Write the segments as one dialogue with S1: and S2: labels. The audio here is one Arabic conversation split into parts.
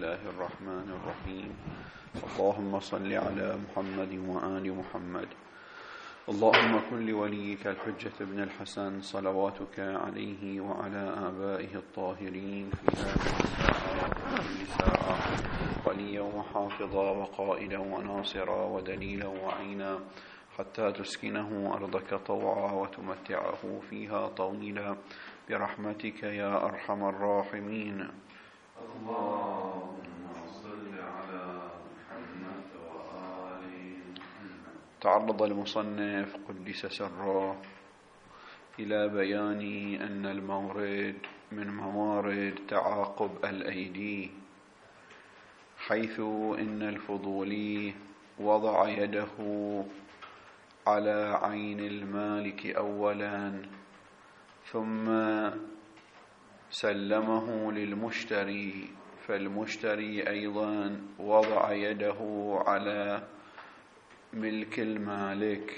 S1: الله الرحمن الرحيم. اللهم صل على محمد وآل محمد. اللهم كن لوليك الحجة ابن الحسن صلواتك عليه وعلى آبائه الطاهرين في هذه الساعة وكل ساعة وليا وحافظا وقائدا وناصرا ودليلا وعينا، حتى تسكنه أرضك طوعا وتمتعه فيها طويلا برحمتك يا أرحم الراحمين.
S2: اللهم صل على محمد وآل محمد.
S1: تعرض المصنف قدس سره إلى بيان أن المورد من موارد تعاقب الأيدي، حيث إن الفضولي وضع يده على عين المالك أولا ثم سلمه للمشتري، فالمشتري أيضا وضع يده على ملك المالك.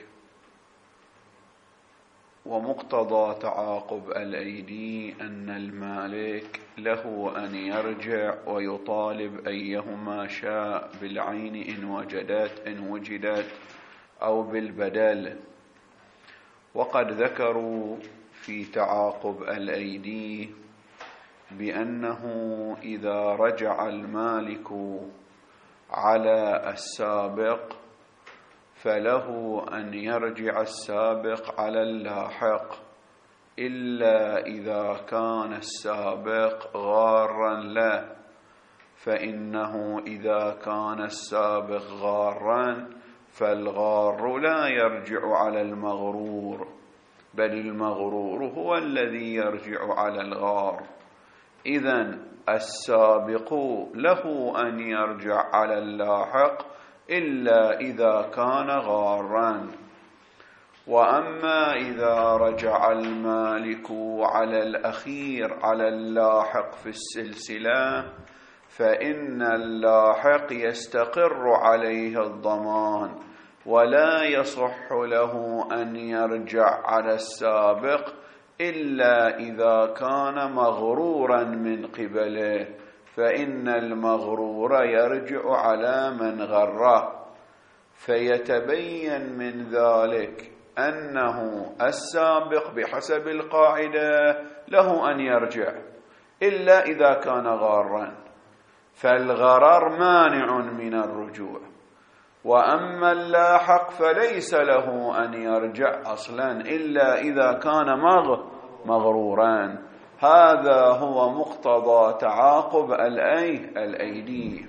S1: ومقتضى تعاقب الأيدي أن المالك له أن يرجع ويطالب أيهما شاء بالعين إن وجدت أو بالبدل. وقد ذكروا في تعاقب الأيدي بأنه إذا رجع المالك على السابق فله أن يرجع السابق على اللاحق، إلا إذا كان السابق غارا له، فإنه إذا كان السابق غارا فالغار لا يرجع على المغرور، بل المغرور هو الذي يرجع على الغار. إذن السابق له أن يرجع على اللاحق إلا إذا كان غارا. وأما إذا رجع المالك على الأخير على اللاحق في السلسلة فإن اللاحق يستقر عليه الضمان، ولا يصح له أن يرجع على السابق إلا إذا كان مغرورا من قبله، فإن المغرور يرجع على من غره. فيتبين من ذلك أنه السابق بحسب القاعدة له أن يرجع إلا إذا كان غارا، فالغرر مانع من الرجوع. وأما اللاحق فليس له أن يرجع أصلا إلا إذا كان مغرورا. هذا هو مقتضى تعاقب الأيدي.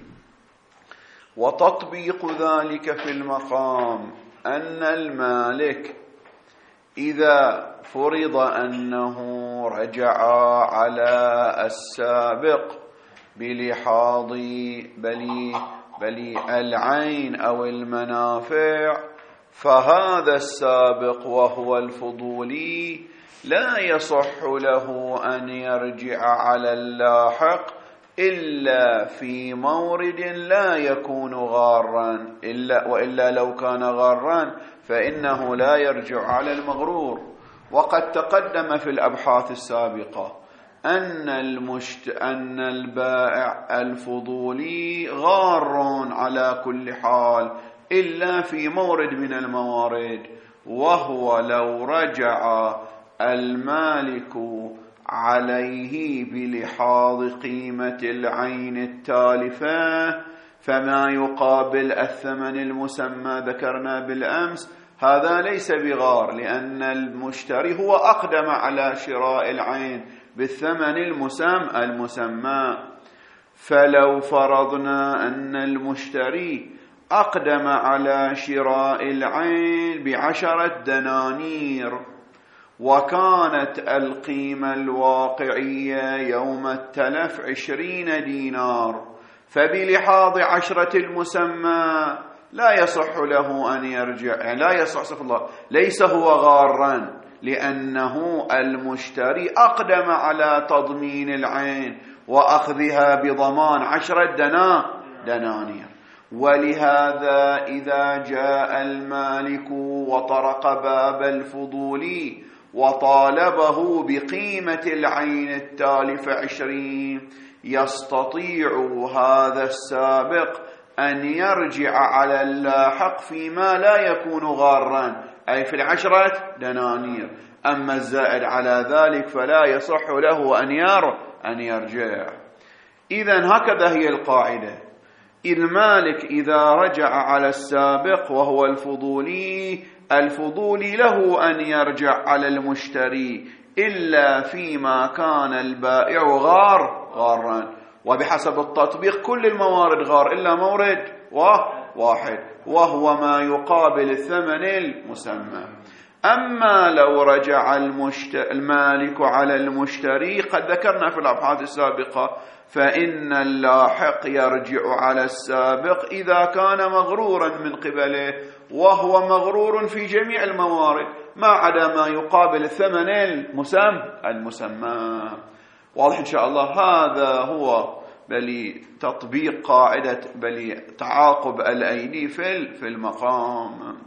S1: وتطبيق ذلك في المقام أن المالك إذا فرض أنه رجع على السابق بلحاظ بل العين أو المنافع، فهذا السابق وهو الفضولي لا يصح له أن يرجع على اللاحق إلا في مورد لا يكون غارا، وإلا لو كان غارا فإنه لا يرجع على المغرور. وقد تقدم في الأبحاث السابقة أن البائع الفضولي غار على كل حال إلا في مورد من الموارد، وهو لو رجع المالك عليه بلحاظ قيمة العين التالفة، فما يقابل الثمن المسمى ذكرنا بالأمس، هذا ليس بغار، لأن المشتري هو أقدم على شراء العين بالثمن المسمى. فلو فرضنا أن المشتري أقدم على شراء العين ب10 دنانير، وكانت القيمة الواقعية يوم التلف 20 دينار، فبلحاظ 10 المسمى لا يصح له أن يرجع، لا يصح الله، ليس هو غارا، لأنه المشتري أقدم على تضمين العين وأخذها بضمان 10 دنانير. ولهذا إذا جاء المالك وطرق باب الفضولي وطالبه بقيمة العين التالفة 20 يستطيع هذا السابق أن يرجع على اللاحق فيما لا يكون غارا، أي في 10 دنانير. أما الزائد على ذلك فلا يصح له أن يرجع. إذن هكذا هي القاعدة. المالك إذا رجع على السابق وهو الفضولي له أن يرجع على المشتري إلا فيما كان البائع غارا، وبحسب التطبيق كل الموارد غار إلا مورد واحد وهو ما يقابل الثمن المسمى. أما لو رجع المالك على المشتري، قد ذكرنا في الأبحاث السابقة، فإن اللاحق يرجع على السابق إذا كان مغرورا من قبله، وهو مغرور في جميع الموارد ما عدا ما يقابل الثمن المسمى. واضح إن شاء الله. هذا هو تطبيق قاعدة تعاقب الأيدي في المقام.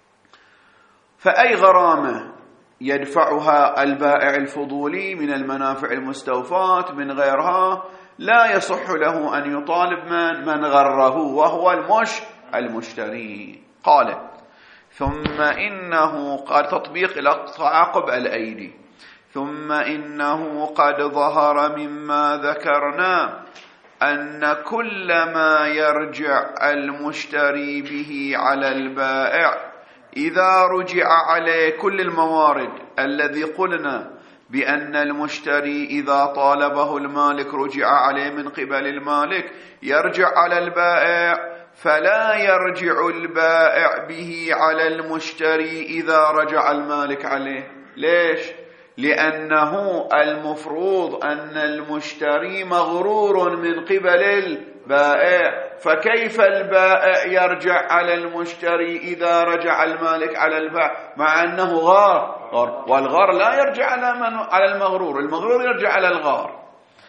S1: فأي غرامة يدفعها البائع الفضولي من المنافع المستوفاة من غيرها لا يصح له أن يطالب من غره وهو المشتري. قال ثم إنه قال تطبيق إلى تعاقب الأيدي. ثم إنه قد ظهر مما ذكرنا أن كل ما يرجع المشتري به على البائع إذا رجع عليه كل الموارد الذي قلنا بأن المشتري إذا طالبه المالك رجع عليه من قبل المالك يرجع على البائع، فلا يرجع البائع به على المشتري إذا رجع المالك عليه. ليش؟ لأنه المفروض أن المشتري مغرور من قبل البائع، فكيف البائع يرجع على المشتري إذا رجع المالك على البائع مع أنه غار؟ والغار لا يرجع على المغرور يرجع على الغار،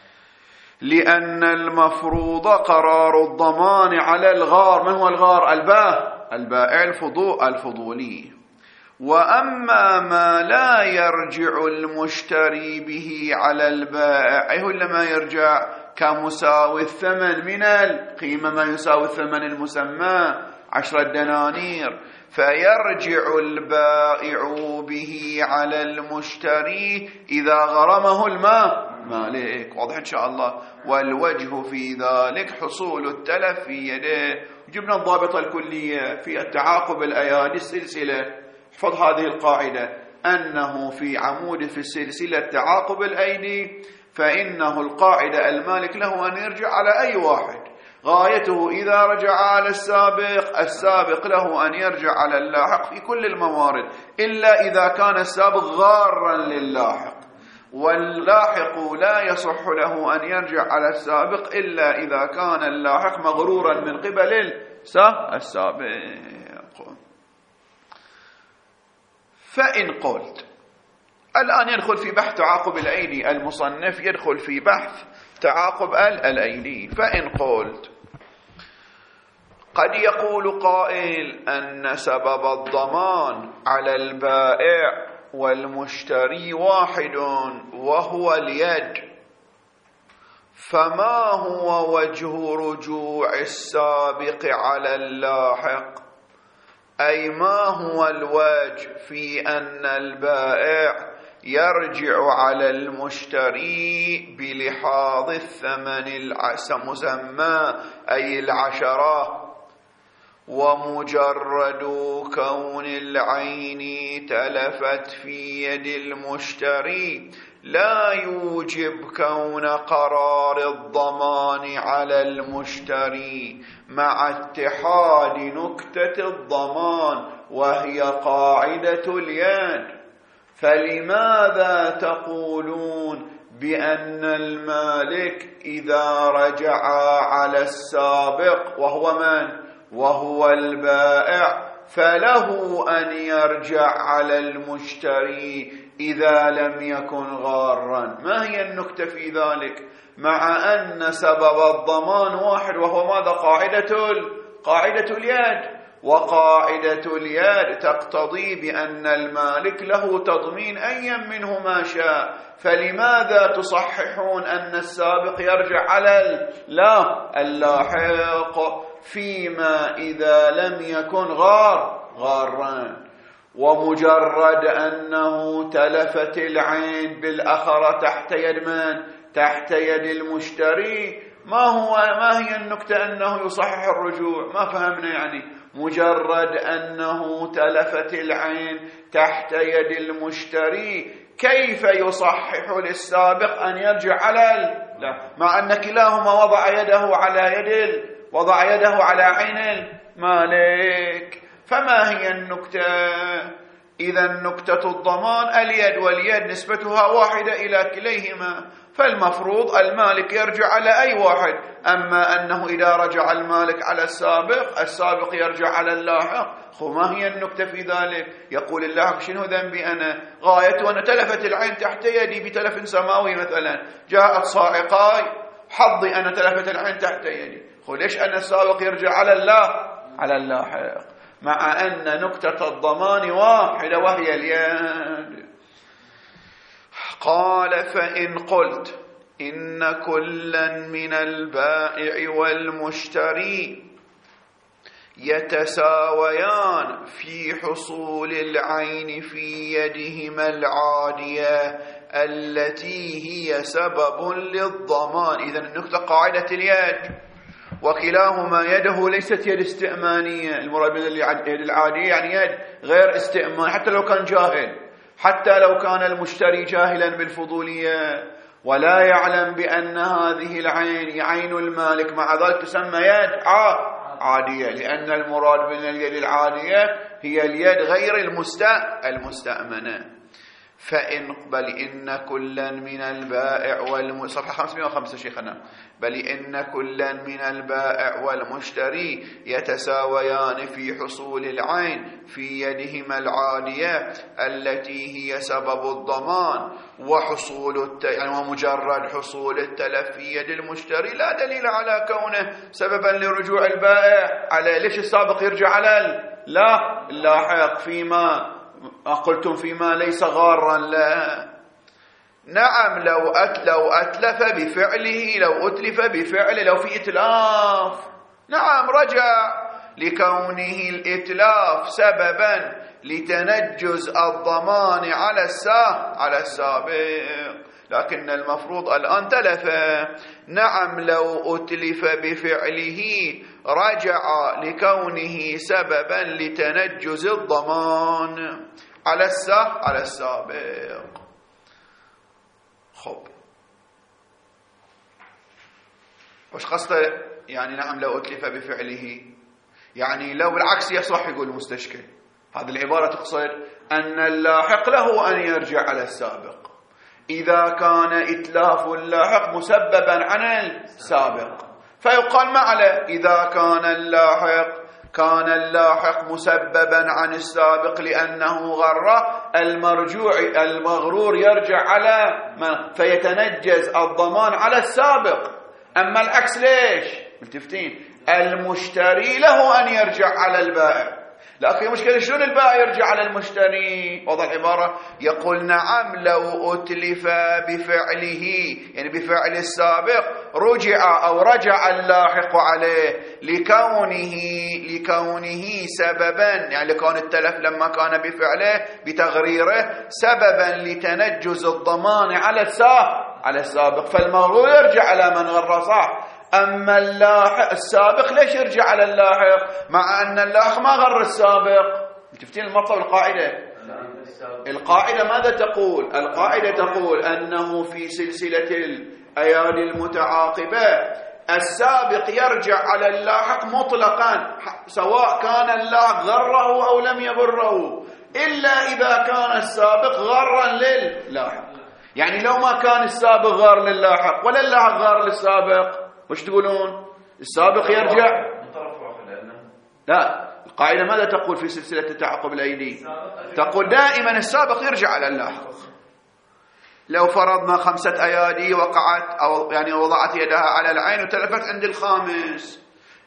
S1: لأن المفروض قرار الضمان على الغار. من هو الغار؟ البائع الفضولي. وأما ما لا يرجع المشتري به على البائع، أي هو لما يرجع كمساوي الثمن من القيمة، ما يساوي الثمن المسمى 10 دنانير، فيرجع البائع به على المشتري إذا غرمه المالك. واضح إن شاء الله. والوجه في ذلك حصول التلف في يده. جبنا الضابطة الكلية في التعاقب الأيادي السلسلة. احفظ هذه القاعدة، أنه في عمود في السلسلة تعاقب الأيدي، فإنه القاعدة المالك له أن يرجع على أي واحد، غايته إذا رجع على السابق له أن يرجع على اللاحق في كل الموارد، إلا إذا كان السابق غارا للاحق، واللاحق لا يصح له أن يرجع على السابق إلا إذا كان اللاحق مغرورا من قبل السابق. فإن قلت الآن يدخل في بحث تعاقب الأيدي، المصنف يدخل في بحث تعاقب الأيدي. فإن قلت قد يقول قائل أن سبب الضمان على البائع والمشتري واحد وهو اليد، فما هو وجه رجوع السابق على اللاحق؟ أي ما هو الوجه في أن البائع يرجع على المشتري بلحاظ الثمن المسمى أي 10، ومجرد كون العين تلفت في يد المشتري لا يوجب كون قرار الضمان على المشتري مع اتحاد نكتة الضمان وهي قاعدة اليد. فلماذا تقولون بأن المالك إذا رجع على السابق وهو من؟ وهو البائع، فله أن يرجع على المشتري إذا لم يكن غارا؟ ما هي النكتة في ذلك؟ مع أن سبب الضمان واحد وهو ماذا؟ قاعدة اليد. وقاعدة اليد تقتضي بأن المالك له تضمين أيا منه ما شاء، فلماذا تصححون أن السابق يرجع على اللاحق فيما إذا لم يكن غارا؟ ومجرد أنه تلفت العين بالأخرة تحت يد من؟ تحت يد المشتري، ما هي النكتة أنه يصحح الرجوع؟ ما فهمنا يعني. مجرد أنه تلفت العين تحت يد المشتري كيف يصحح للسابق أن يرجع على مع أن كلاهما وضع يده على عين المالك؟ فما هي النكتة؟ إذا نكتة الضمان اليد، واليد نسبتها واحدة إلى كليهما، فالمفروض المالك يرجع على أي واحد. أما أنه إذا رجع المالك على السابق يرجع على اللاحق، ما هي النكتة في ذلك؟ يقول اللاحق شنو ذنبي أنا؟ غايته أن تلفت العين تحت يدي بتلف سماوي مثلا، جاءت صاعقاي، حظي أنا تلفت العين تحت يدي، ليش أن السابق يرجع على اللاحق؟ مع أن نكتة الضمان واحدة وهي اليد. قال فإن قلت إن كلا من البائع والمشتري يتساويان في حصول العين في يدهما العادية التي هي سبب للضمان. إذن النكتة قاعدة اليد، وكلاهما يده ليست يد استئمانية، المراد باليد العادية يعني يد غير استئمان، حتى لو كان جاهل، حتى لو كان المشتري جاهلا بالفضولية ولا يعلم بأن هذه العين عين المالك، مع ذلك تسمى يد عادية، لأن المراد باليد العادية هي اليد غير المستأمنة. بل إن كلا من البائع صفحة 505 شيخنا. بل إن كلا من البائع والمشتري يتساويان في حصول العين في يدهما العادية التي هي سبب الضمان، ومجرد حصول التلف في يد المشتري لا دليل على كونه سببا لرجوع البائع على. ليش السابق يرجع على اللاحق فيما قلتم فيما ليس غارا؟ لا، نعم، لو أتلف بفعله، لو أتلف بفعله، لو في إتلاف، نعم رجع، لكونه الإتلاف سببا لتنجز الضمان على السابق. لكن المفروض الآن تلف، نعم لو أتلف بفعله رجع لكونه سببا لتنجز الضمان على السابق. خب، وش قصده يعني نعم لو أتلف بفعله؟ يعني لو بالعكس يصح، يقول المستشكل هذه العبارة تقصد أن اللاحق له أن يرجع على السابق إذا كان إتلاف اللاحق مسببا عن السابق، فيقال ما عليه إذا كان اللاحق مسببا عن السابق لأنه غره، المغرور يرجع على فيتنجز الضمان على السابق. أما العكس ليش؟ ملتفتين، المشتري له أن يرجع على البائع، لكن مشكلة شلون البائع يرجع على المشتري؟ وضع العبارة يقول نعم لو أتلف بفعله، يعني بفعل السابق، رجع اللاحق عليه لكونه سببا، يعني لكون التلف لما كان بفعله بتغريره سببا لتنجز الضمان على السابق، فالمغرور يرجع على من غر، صح. أما السابق ليش يرجع على اللاحق مع أن اللاحق ما غر السابق؟ تفتين المطلب القاعدة. القاعدة ماذا تقول؟ القاعدة تقول أنه في سلسلة الأيادي المتعاقبة السابق يرجع على اللاحق مطلقا، سواء كان اللاحق غره أو لم يغره، إلا إذا كان السابق غرا لللاحق. يعني لو ما كان السابق غار لللاحق ولا اللاحق غار للسابق، وش تقولون؟ السابق يرجع؟ لا، القاعدة ماذا تقول في سلسلة تعاقب الأيدي؟ تقول دائما السابق يرجع على اللاحق. لو فرضنا 5 أيادي وقعت أو يعني وضعت يدها على العين وتلفت عند الخامس،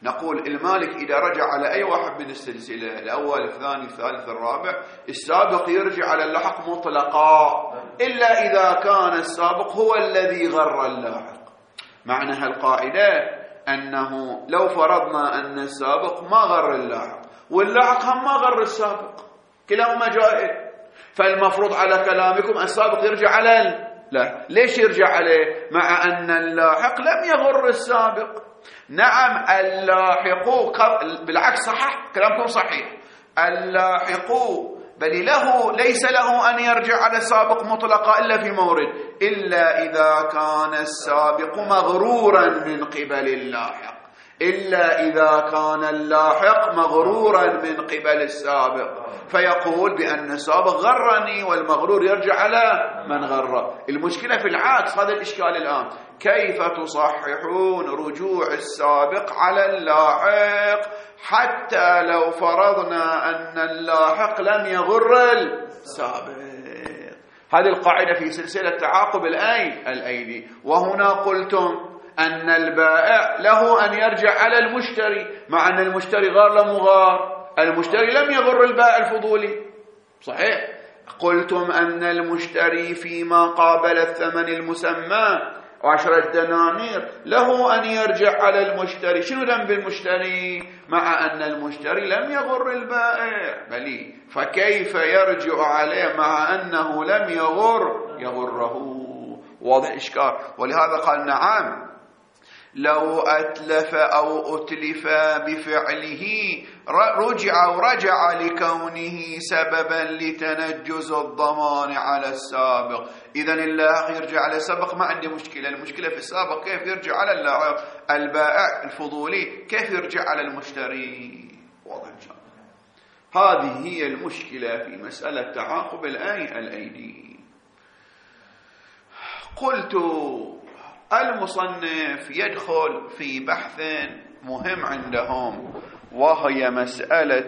S1: نقول المالك إذا رجع على أي واحد من السلسلة الأول الثاني الثالث الرابع السابق يرجع على اللحق مطلقا إلا إذا كان السابق هو الذي غر اللاحق. معنى هالقاعدة أنه لو فرضنا أن السابق ما غر اللاحق واللاحق هم ما غر السابق كلاهما جائز، فالمفروض على كلامكم السابق يرجع على لا. ليش يرجع عليه مع أن اللاحق لم يغر السابق؟ نعم اللاحق بالعكس صحيح كلامكم صحيح، اللاحق بل ليس له أن يرجع على السابق مطلقا إلا في مورد، إلا إذا كان السابق مغرورا من قبل اللاحق، إلا إذا كان اللاحق مغرورا من قبل السابق، فيقول بأن السابق غرني والمغرور يرجع على من غره. المشكلة في العكس، هذا الإشكال الآن، كيف تصححون رجوع السابق على اللاحق حتى لو فرضنا أن اللاحق لم يغر السابق؟ هذه القاعدة في سلسلة تعاقب الأيدي. وهنا قلتم أن البائع له أن يرجع على المشتري مع أن المشتري غار لم غار، المشتري لم يغر البائع الفضولي صحيح. قلتم أن المشتري فيما قابل الثمن المسمى 10 دنانير له أن يرجع على المشتري. شنو ذنب المشتري مع أن المشتري لم يغر البائع؟ بلي فكيف يرجع عليه مع أنه لم يغره؟ واضح إشكال. ولهذا قال نعم لو أتلف أو أتلف بفعله رجع لكونه سببا لتنجز الضمان على السابق. إذن اللاحق يرجع على السابق ما عندي مشكلة، المشكلة في السابق كيف يرجع على اللاحق. البائع الفضولي كيف يرجع على المشتري؟ واضح إن شاء الله. هذه هي المشكلة في مسألة تعاقب الأيدي. قلت المصنف يدخل في بحث مهم عندهم، وهي مسألة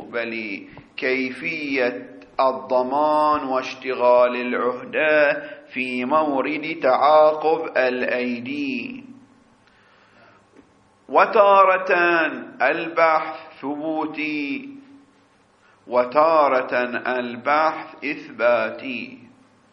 S1: كيفية الضمان واشتغال العهدة في مورد تعاقب الأيدي. وتارة البحث ثبوتي وتارة البحث إثباتي.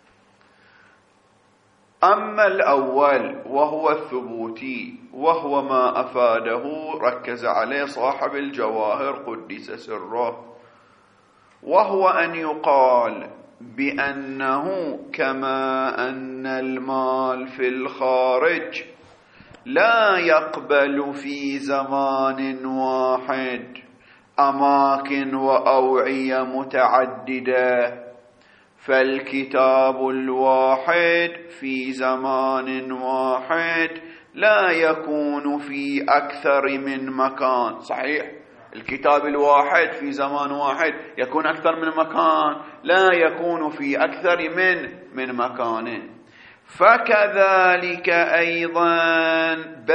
S1: أما الأول وهو الثبوتي وهو ما أفاده ركز عليه صاحب الجواهر قدس سره، وهو أن يقال بأنه كما أن المال في الخارج لا يقبل في زمان واحد أماكن وأوعية متعددة، فالكتاب الواحد في زمان واحد لا يكون في أكثر من مكان. صحيح الكتاب الواحد في زمان واحد يكون أكثر من مكان، لا يكون في أكثر من مكان. فكذلك أيضا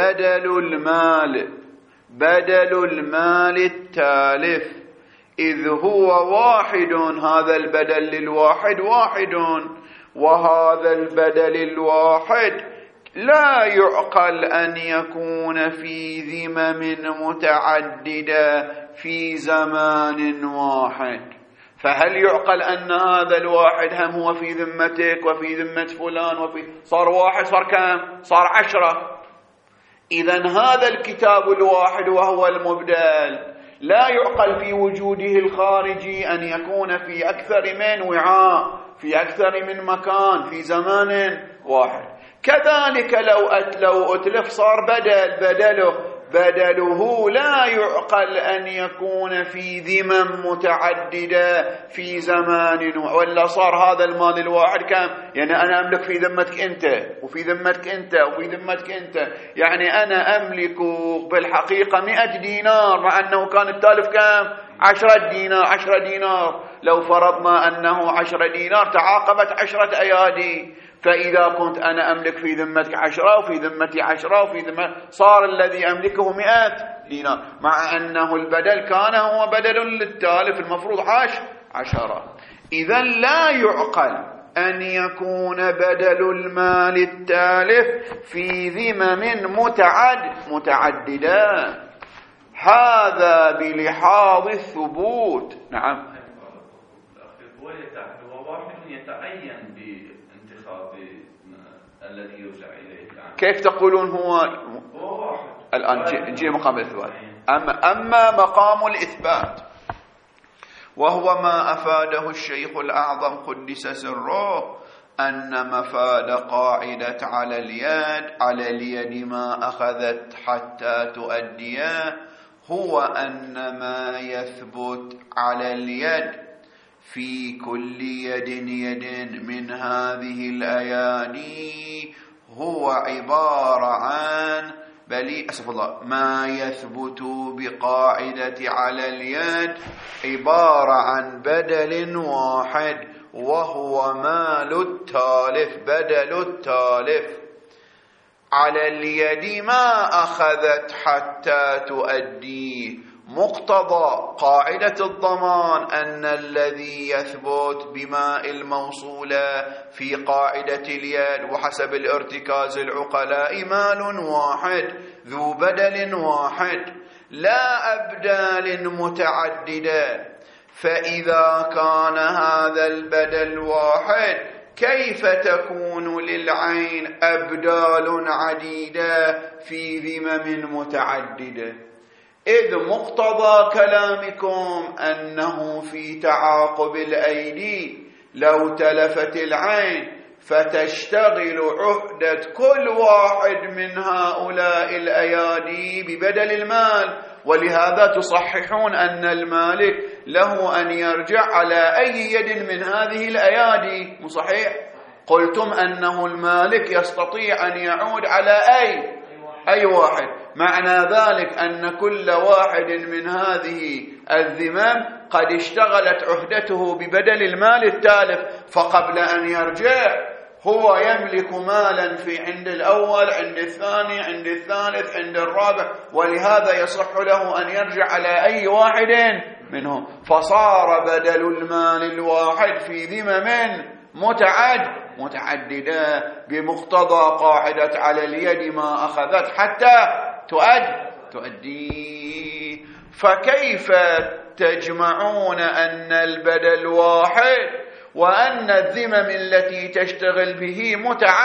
S1: بدل المال التالف، إذ هو واحد، هذا البدل للواحد واحد، وهذا البدل الواحد لا يعقل أن يكون في ذمم متعددة في زمان واحد. فهل يعقل أن هذا الواحد هم هو في ذمتك وفي ذمة فلان صار واحد صار كم؟ صار 10. إذن هذا الكتاب الواحد وهو المبدل لا يعقل في وجوده الخارجي أن يكون في أكثر من وعاء في أكثر من مكان في زمان واحد. كذلك لو أتلف صار بدله لا يعقل أن يكون في ذمم متعددة في زمان، ولا صار هذا المال الواحد كم؟ يعني أنا أملك في ذمتك أنت وفي ذمتك أنت وفي ذمتك أنت، يعني أنا أملك بالحقيقة 100 دينار مع أنه كان التالف كم؟ 10 دينار. لو فرضنا أنه 10 دينار تعاقبت 10 أيادي، فإذا كنت أنا أملك في ذمتك 10 وفي ذمتي 10 وفي ذمتي، صار الذي أملكه 100 دينار، مع أنه البدل كان هو بدل للتالف المفروض 10. إذن لا يعقل أن يكون بدل المال التالف في ذمم متعددة. هذا بلحاظ الثبوت. نعم.
S2: هو واحد يتعين بانتخاب الذي يرجع إليه.
S1: كيف تقولون هو
S2: واحد
S1: الآن جي مقام الإثبات؟ أما مقام الإثبات وهو ما أفاده الشيخ الأعظم قدس سره، أن مفاد قاعدة على اليد ما أخذت حتى تؤديه هو أن ما يثبت على اليد في كل يد من هذه الأيادي هو عبارة عن ما يثبت بقاعدة على اليد عبارة عن بدل واحد، وهو مال التالف، بدل التالف على اليد ما أخذت حتى تؤديه. مقتضى قاعدة الضمان أن الذي يثبت بماء الموصولة في قاعدة اليد وحسب الارتكاز العقلاء مال واحد ذو بدل واحد لا أبدال متعددة. فإذا كان هذا البدل واحد كيف تكون للعين أبدال عديدة في ذمم متعددة؟ إذ مقتضى كلامكم أنه في تعاقب الأيدي لو تلفت العين فتشتغل عهدة كل واحد من هؤلاء الأيادي ببدل المال، ولهذا تصححون أن المالك له أن يرجع على أي يد من هذه الأيادي. مو صحيح؟ قلتم أنه المالك يستطيع أن يعود على أي واحد، معنى ذلك أن كل واحد من هذه الذمم قد اشتغلت عهدته ببدل المال التالف، فقبل أن يرجع هو يملك مالا في عند الأول، عند الثاني، عند الثالث، عند الرابع، ولهذا يصح له أن يرجع على أي واحد منهم، فصار بدل المال الواحد في ذمم متعددة بمقتضى قاعدة على اليد ما أخذت حتى تؤدي. فكيف تجمعون أن البدل واحد وأن الذمم التي تشتغل به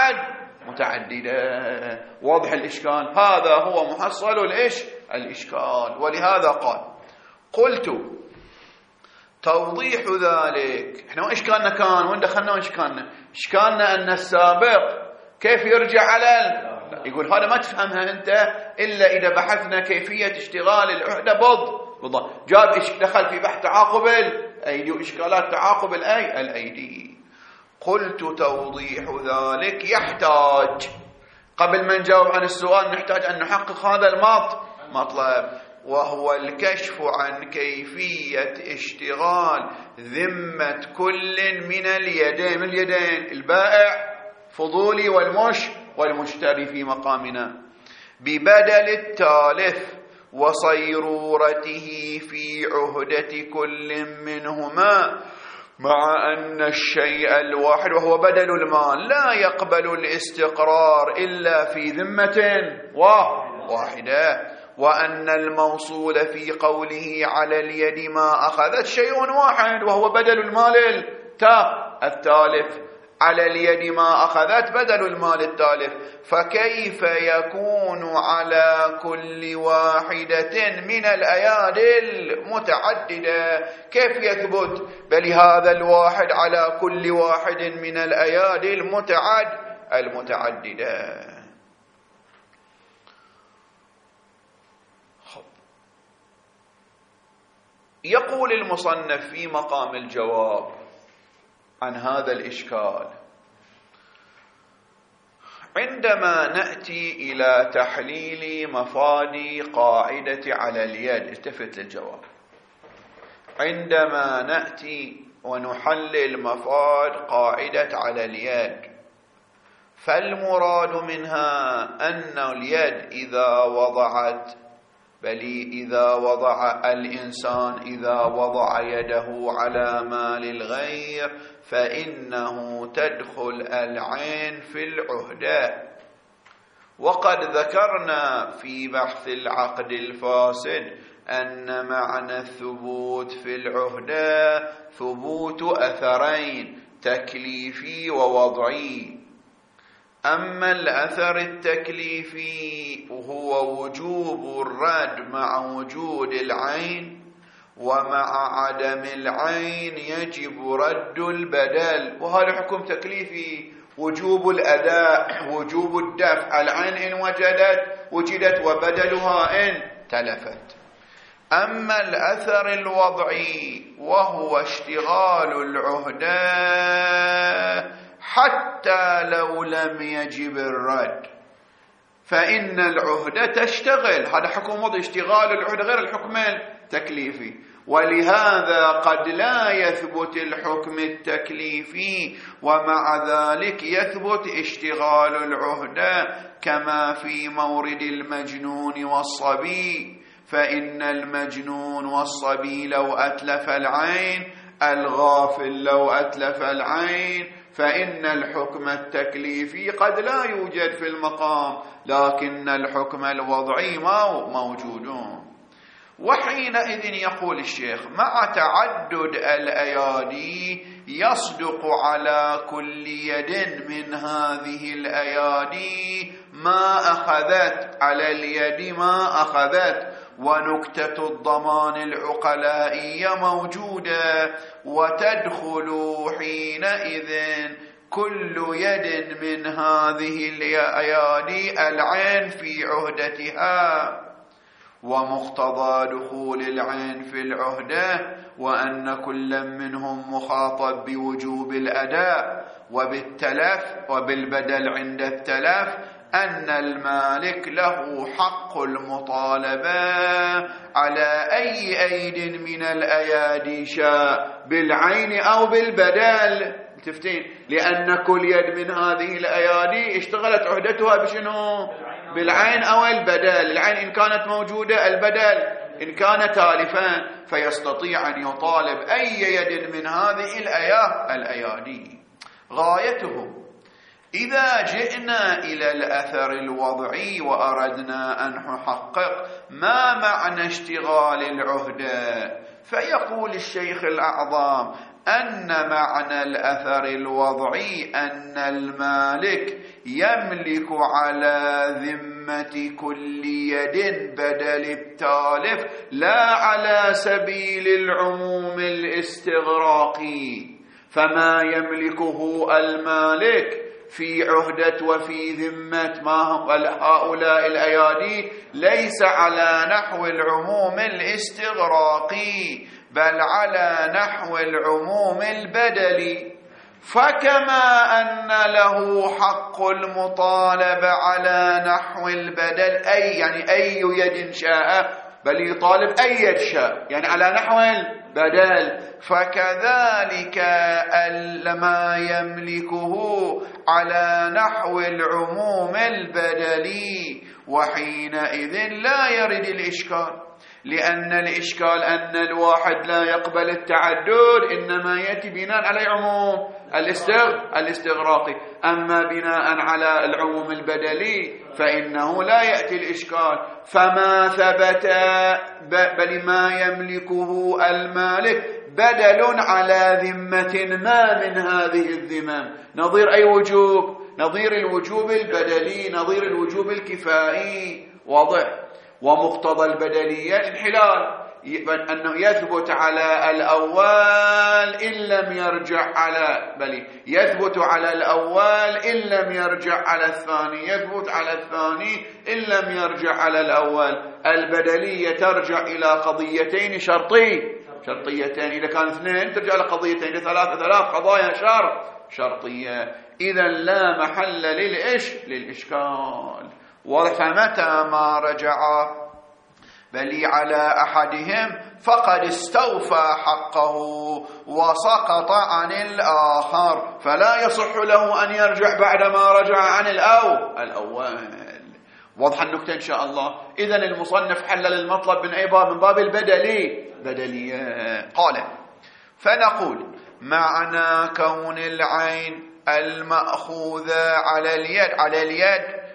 S1: متعددة؟ واضح الإشكال؟ هذا هو محصل الإشكال. ولهذا قلت توضيح ذلك. احنا وإشكالنا كان وين دخلنا وإشكالنا؟ إشكالنا أن السابق كيف يرجع على يقول هذا ما تفهمها أنت إلا إذا بحثنا كيفية اشتغال العهدة بالضبط. جاب دخل في بحث تعاقب الأيدي وإشكالات تعاقب الأيدي. قلت توضيح ذلك يحتاج، قبل ما نجاوب عن السؤال نحتاج أن نحقق هذا المطلب، وهو الكشف عن كيفية اشتغال ذمة كل من اليدين البائع فضولي والمشتري في مقامنا ببدل التالف وصيرورته في عهدة كل منهما، مع أن الشيء الواحد وهو بدل المال لا يقبل الاستقرار إلا في ذمة واحدة، وأن الموصول في قوله على اليد ما أخذت شيء واحد وهو بدل المال التالف، على اليد ما أخذت بدل المال التالف، فكيف يكون على كل واحدة من الأيادي المتعددة؟ كيف يثبت بل هذا الواحد على كل واحد من الأيادي المتعددة؟ يقول المصنف في مقام الجواب عن هذا الإشكال: عندما نأتي إلى تحليل مفاد قاعدة على اليد، التفت للجواب، عندما نأتي ونحلل مفاد قاعدة على اليد فالمراد منها أن اليد إذا وضع الإنسان إذا وضع يده على مال الغير فإنه تدخل العين في العهدة، وقد ذكرنا في بحث العقد الفاسد أن معنى الثبوت في العهدة ثبوت أثرين: تكليفي ووضعي. أما الأثر التكليفي وهو وجوب الرد مع وجود العين، ومع عدم العين يجب رد البدل، وهذا حكم تكليفي: وجوب الأداء، وجوب الدفع، العين إن وجدت وبدلها إن تلفت. أما الأثر الوضعي وهو اشتغال العهدة حتى لو لم يجب الرد، فإن العهدة تشتغل، هذا حكم وضعي، اشتغال العهدة غير الحكم التكليفي، ولهذا قد لا يثبت الحكم التكليفي ومع ذلك يثبت اشتغال العهدة، كما في مورد المجنون والصبي، فإن المجنون والصبي لو أتلف العين، الغافل لو أتلف العين، فإن الحكم التكليفي قد لا يوجد في المقام، لكن الحكم الوضعي موجود. وحينئذ يقول الشيخ: مع تعدد الأيادي يصدق على كل يد من هذه الأيادي ما أخذت، على اليد ما أخذت، ونكتة الضمان العقلائية موجودة، وتدخل حينئذ كل يد من هذه الأيادي العين في عهدتها. ومقتضى دخول العين في العهدة وأن كل منهم مخاطب بوجوب الأداء وبالتلف وبالبدل عند التلف، أن المالك له حق المطالبة على أي أيد من الأيادي شاء، بالعين أو بالبدل. تفتين، لأن كل يد من هذه الأيادي اشتغلت عهدتها بشنو؟ بالعين أو البدل، العين إن كانت موجودة، البدل إن كان تالفا، فيستطيع أن يطالب أي يد من هذه الأيادي. غايته إذا جئنا إلى الأثر الوضعي وأردنا أن نحقق ما معنى اشتغال العهدة، فيقول الشيخ الأعظم أن معنى الأثر الوضعي أن المالك يملك على ذمة كل يد بدل التالف، لا على سبيل العموم الاستغراقي. فما يملكه المالك في عهدة وفي ذمة ما هم هؤلاء الأيادي ليس على نحو العموم الاستغراقي، بل على نحو العموم البدلي. فكما أن له حق المطالبة على نحو البدل، أي يعني أي يد شاء، بل يطالب أي يد شاء، يعني على نحو البدل، فكذلك ما يملكه على نحو العموم البدلي. وحينئذ لا يرد الإشكال، لأن الإشكال أن الواحد لا يقبل التعدد، إنما يأتي بناء على عموم الاستغراقي. أما بناء على العموم البدلي فإنه لا يأتي الإشكال. فما ثبت بل ما يملكه المالك بدل على ذمة ما من هذه الذمم، نظير أي وجوب؟ نظير الوجوب البدلي، نظير الوجوب الكفائي. واضح؟ ومقتضى البدلية انحلال، أنه يثبت على الأول إن لم يرجع على، بل يثبت على الأول إن لم يرجع على الثاني، يثبت على الثاني إن لم يرجع على الأول. البدلية ترجع إلى قضيتين شرطيتين، إذا كان اثنين ترجع إلى قضيتين، إذا ثلاث قضايا شرطية. إذا لا محل للإشكال. فمتى ما رجع بل على أحدهم فقد استوفى حقه وسقط عن الآخر، فلا يصح له أن يرجع بعدما رجع عن الأول. واضح النكتة إن شاء الله. إذن المصنف حلل المطلب من أي باب؟ من باب بدلية. قال: فنقول معنى كون العين المأخوذة على اليد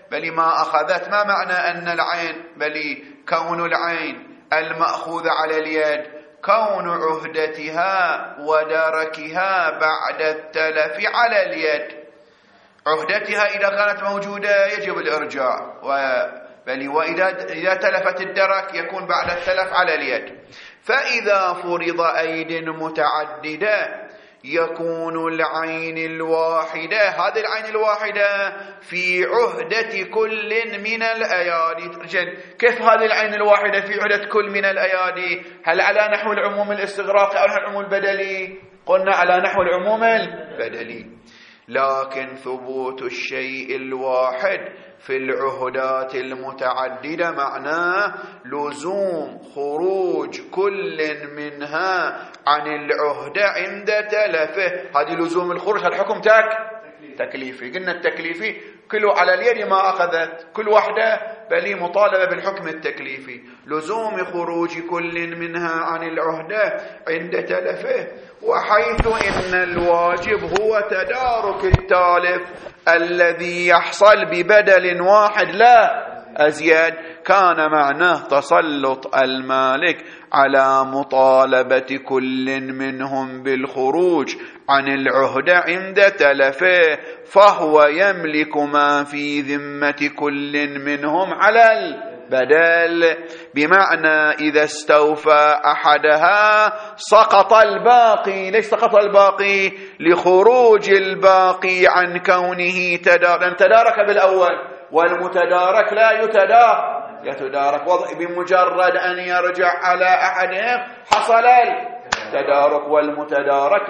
S1: بل ما أخذت. ما معنى أن العين؟ بل كون العين المأخوذ على اليد كون عهدتها ودركها بعد التلف على اليد. عهدتها إذا كانت موجودة يجب الإرجاع، وإذا تلفت الدرك يكون بعد التلف على اليد. فإذا فرض أيد متعددة يكون العين الواحدة، هذه العين الواحدة في عهدة كل من الأيادي. كيف هذه العين الواحدة في عهدة كل من الأيادي؟ هل على نحو العموم الاستغراقي أو العموم البدلي؟ قلنا على نحو العموم البدلي. لكن ثبوت الشيء الواحد في العهدات المتعددة معناه لزوم خروج كل منها عن العهدة عند تلفه. هذه لزوم الخروج، هذا حكم تكليفي. قلنا التكليفي كله على اليد ما أخذت، كل واحدة بل مطالبة بالحكم التكليفي، لزوم خروج كل منها عن العهدة عند تلفه. وحيث إن الواجب هو تدارك التالف الذي يحصل ببدل واحد لا أزيد، كان معناه تسلط المالك على مطالبة كل منهم بالخروج عن العهدة عند تلفه، فهو يملك ما في ذمة كل منهم على البدل. بمعنى إذا استوفى أحدها سقط الباقي. ليش سقط الباقي؟ لخروج الباقي عن كونه تدارك بالأول، والمتدارك لا يتدارك بمجرد أن يرجع على أحدهم حصل التدارك، والمتدارك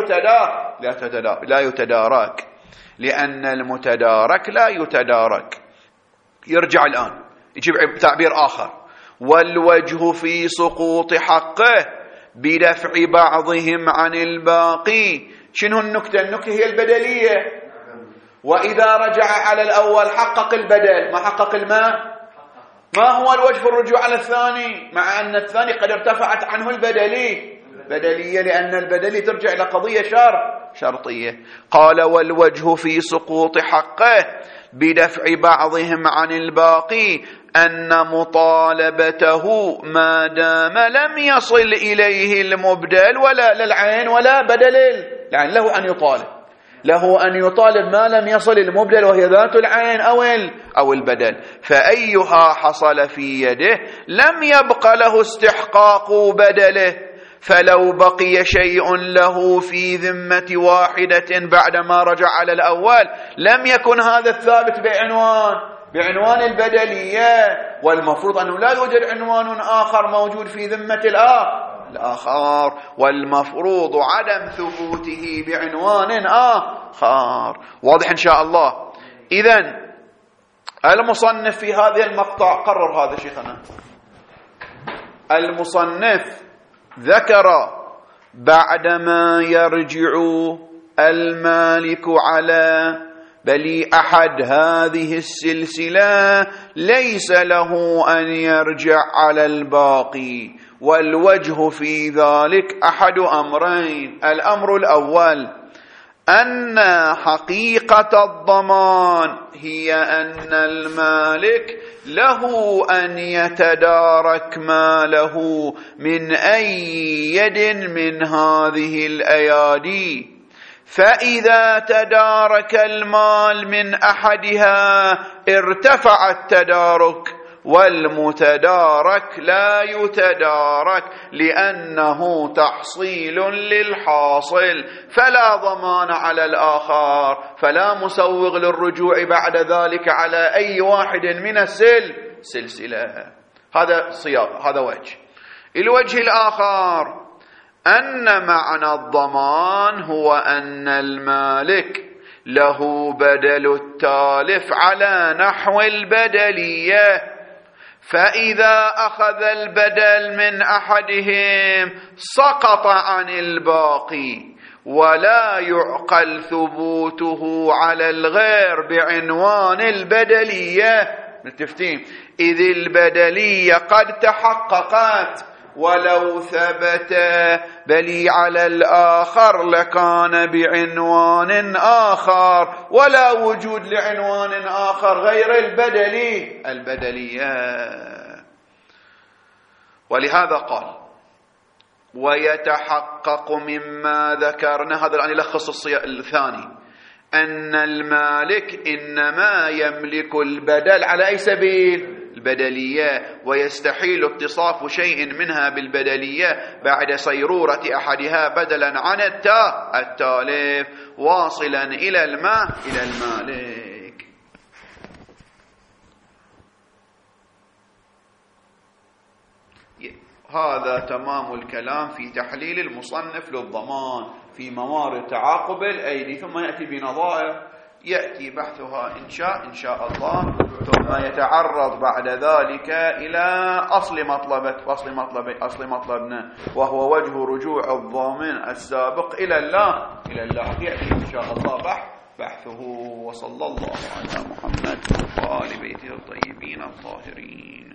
S1: لا يتدارك لأن المتدارك لا يتدارك. يرجع الآن يجيب تعبير آخر: والوجه في سقوط حقه بدفع بعضهم عن الباقي. شنو النكتة؟ النكتة هي البدلية. وإذا رجع على الأول حقق البدل، ما حقق الماء. ما هو الوجه في الرجوع على الثاني مع أن الثاني قد ارتفعت عنه بدلية، لأن البدلي ترجع إلى قضية شرطية. قال: والوجه في سقوط حقه بدفع بعضهم عن الباقي أن مطالبته ما دام لم يصل إليه المبدل ولا للعين ولا بدل، يعني له أن يطالب ما لم يصل المبدل وهي ذات العين أو البدل. فأيها حصل في يده لم يبق له استحقاق بدله، فلو بقي شيء له في ذمة واحدة بعدما رجع على الأول لم يكن هذا الثابت بعنوان البدلية، والمفروض أنه لا يوجد عنوان آخر موجود في ذمة الآخر، والمفروض عدم ثبوته بعنوان آخر. واضح إن شاء الله؟ إذن المصنف في هذا المقطع قرر هذا شيخنا. المصنف ذكر بعدما يرجع المالك على بل أحد هذه السلسلة ليس له أن يرجع على الباقي، والوجه في ذلك أحد أمرين. الأمر الأول أن حقيقة الضمان هي أن المالك له أن يتدارك ماله من أي يد من هذه الأيادي، فإذا تدارك المال من أحدها ارتفع التدارك، والمتدارك لا يتدارك لأنه تحصيل للحاصل، فلا ضمان على الآخر، فلا مسوغ للرجوع بعد ذلك على أي واحد من السلسلة. هذا صياغة، هذا وجه. الوجه الآخر أن معنى الضمان هو أن المالك له بدل التالف على نحو البدلية، فإذا أخذ البدل من أحدهم سقط عن الباقي، ولا يعقل ثبوته على الغير بعنوان البدلية. متفقين؟ إذ البدلية قد تحققت ولو ثبت بل على الآخر لكان بعنوان آخر، ولا وجود لعنوان آخر غير البدلية. ولهذا قال ويتحقق مما ذكرنا، هذا الآن يلخص الثاني، أن المالك إنما يملك البدل على أي سبيل؟ البدلية، ويستحيل اتصاف شيء منها بالبدلية بعد صيرورة أحدها بدلا عن التالف واصلا إلى المالك. هذا تمام الكلام في تحليل المصنف للضمان في موارد تعاقب الأيدي، ثم يأتي بنظائر يأتي بحثها إن شاء الله، ثم يتعرض بعد ذلك إلى أصل مطلبنا، وهو وجه رجوع الضامن السابق إلى الله يأتي إن شاء الله بحثه. وصلى الله على محمد وآل بيته الطيبين الطاهرين.